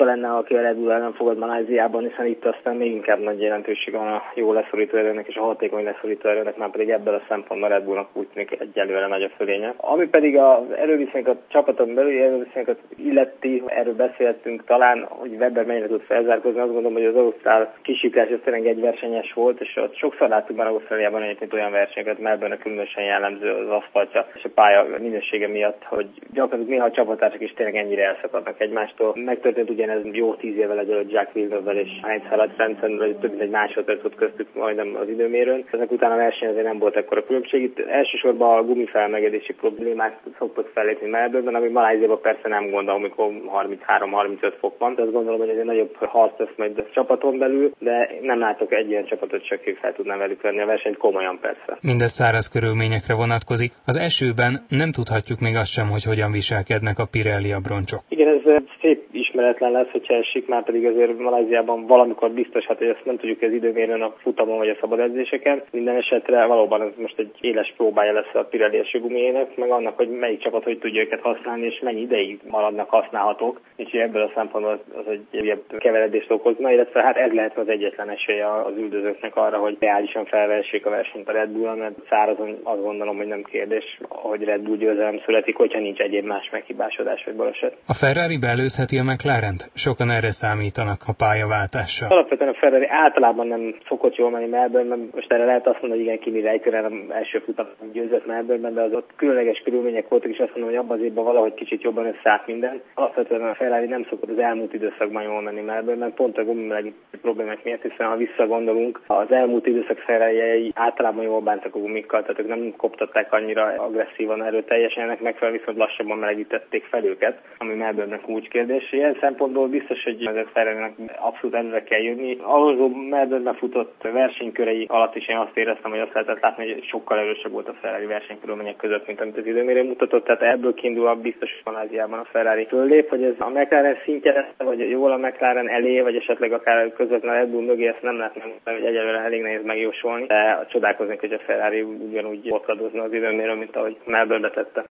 ritka lenne, aki a Red Bull ellen fogad Maláziában, hiszen itt aztán még inkább nagy jelentőség van a jó leszorító erőnek és a hatékony leszorító erőnek, már pedig ebből a szempontból a Red Bullnak úgy tűnik egyelőre nagy a fölénye. Ami pedig az erőviszonyokat, csapaton belüli erőviszonyokat illeti, erről beszéltünk talán, hogy Webber mennyire tud felzárkózni. Azt gondolom, hogy az ausztrál kisiklás az tényleg egyversenyes volt, és ott sokszor láttuk már Ausztráliában egyébként olyan versenyeket, Melbourne különösen jellemző az aszfaltja és a pálya minősége miatt, hogy gyakorlatilag néha a csapattársak is tényleg ennyire elszakadnak egymástól. Megtörtént ugyanez jó 10 évvel ezelőtt Jacques Villeneuve-vel és Heinz Harald Frentzen, hogy több mint egy másodperc volt köztük majdnem az időmérőn. Ezek után a verseny azért nem volt ekkora különbség. Itt elsősorban a gumifelmelegedési problémák szoktak fellépni Melbourne-ben, ami Malajziában persze nem gond, amikor 33-35 fok van. Tehát azt gondolom, hogy ez egy nagyobb harc lesz majd a csapaton belül, de nem látok egy ilyen csapatot, csak ők fel tudnám velük venni a versenyt komolyan persze. Mindez száraz körülményekre vonatkozik. Az esőben nem tudhatjuk még azt sem, hogy hogyan viselkednek a Pirelli abroncsok. Igen, ez szép ismeretlen lesz, hogyha esik, már pedig azért Malajziában valamikor biztos, hogy ezt nem tudjuk az időmérőn a futamon vagy a szabad edzéseken. Minden esetre valóban ez most egy éles próbája lesz a Pirelli esőgumijének, meg annak, hogy melyik csapat hogy tudja őket használni, és mennyi ideig maradnak használhatók. Úgyhogy ebből a szempontból az egy újabb keveredést okozna, illetve hát ez lehet az egyetlen esélye az üldözőknek arra, hogy reálisan felvessék a versenyt a Red Bull-on, mert szárazon azt gondolom, hogy nem kérdés, hogy Red Bull győzelem születik, hogyha nincs egyéb más meghibásodás vagy baleset. A Ferrari beelőzheti a McLarent? Sokan erre számítanak a pályaváltással. Alapvetően a Ferrari általában nem szokott jól menni Melbourne-ben. Most erre lehet azt mondani, hogy igen, Kimi Räikkönen első futam győzött Melbourne-ben, de az ott különleges körülmények voltak, és azt mondom, hogy abban az évben valahogy kicsit jobban összeállt minden. Alapvetően a Ferrari nem szokott az elmúlt időszakban jól menni Melbourne-ben, pont a gumimelegítő problémák miatt, hiszen ha visszagondolunk, az elmúlt időszak Ferrari általában jól bántak a gumikkal, tehát ők nem koptatták annyira agresszívan, erőteljesen, ennek megfelelően viszont lassabban melegítették fel őket, ami Melbourne-nek úgy kérdés. Ilyen szempontból biztos, hogy ezek Ferrari-nek abszolút előre kell jönni. Alonso Melbourne-ben futott versenykörei alatt is én azt éreztem, hogy azt lehetett látni, hogy sokkal erősebb volt a Ferrari versenykörülmények között, mint amit az időmérő mutatott, tehát ebből kiindulva biztos, hogy Maláziában a Ferrari föllép, hogy ez a McLaren szintje lesz, vagy jól a McLaren elé, vagy esetleg akár közvetlenül a Red Bull mögé, ezt nem lehet megmondani, hogy egyelőre elég nehéz megjósolni, de csodálkoznék, hogy a Ferrari ugyanúgy botladozna az időmérő, mint ahogy Melbourne tette.